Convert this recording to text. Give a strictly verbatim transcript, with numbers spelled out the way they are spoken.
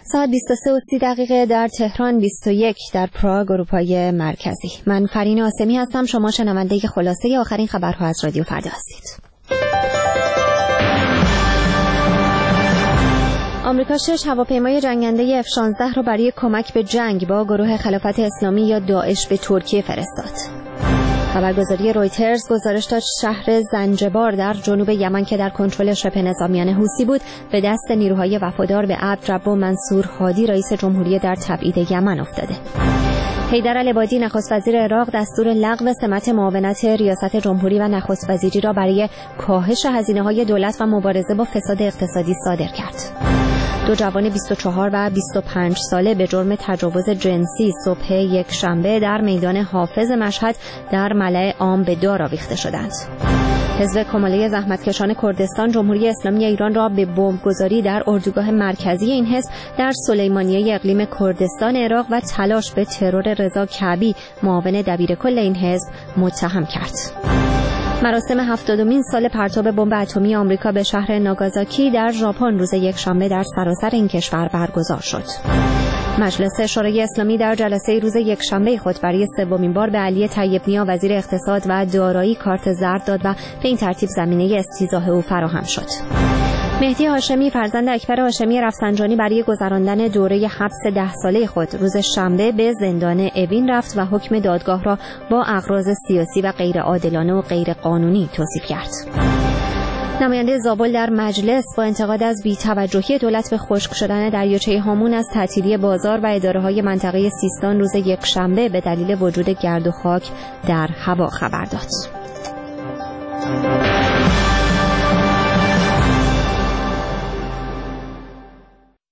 ساعت بیست و سه و سی دقیقه در تهران، بیست و یک در پراگ اروپای مرکزی. من فرین آسمی هستم. شما شنونده خلاصه آخرین خبرها از رادیو فردا هستید. آمریکا شش هواپیمای جنگنده اف شانزده را برای کمک به جنگ با گروه خلافت اسلامی یا داعش به ترکیه فرستاد. خبرگزاری رویترز گزارش داد شهر زنجبار در جنوب یمن که در کنترل شبه نظامیان حوثی بود به دست نیروهای وفادار به عبدربه منصور هادی رئیس جمهوریه در تبعید یمن افتاده. حیدر العبادی نخست وزیر عراق دستور لغو سمت معاونت ریاست جمهوری و نخست وزیری را برای کاهش هزینه‌های دولت و مبارزه با فساد اقتصادی صادر کرد. دو جوان بیست و چهار و بیست و پنج ساله به جرم تجاوز جنسی صبح یک شنبه در میدان حافظ مشهد در ملأ عام به دار آویخته شدند. حزب کماله زحمتکشان کردستان جمهوری اسلامی ایران را به بمبگذاری در اردوگاه مرکزی این حزب در سلیمانیه اقلیم کردستان عراق و تلاش به ترور رضا کعبی معاون دبیرکل این حزب متهم کرد. مراسم هفتادمین سال پرتاب بمب اتمی آمریکا به شهر ناگازاکی در ژاپن روز یکشنبه در سراسر این کشور برگزار شد. مجلس شورای اسلامی در جلسه روز یکشنبه خود برای سومین بار به علی طیب نیا وزیر اقتصاد و دارایی کارت زرد داد و به این ترتیب زمینه استیضاح او فراهم شد. مهدی هاشمی فرزند اکبر هاشمی رفسنجانی برای گذراندن دوره حبس ده ساله خود روز شنبه به زندان اوین رفت و حکم دادگاه را با اغراض سیاسی و غیر عادلانه و غیر قانونی توصیف کرد. نماینده زابل در مجلس با انتقاد از بی‌توجهی دولت به خشک شدن دریاچه هامون از تعطیلی بازار و اداره‌های منطقه سیستان روز یکشنبه به دلیل وجود گرد و خاک در هوا خبر داد.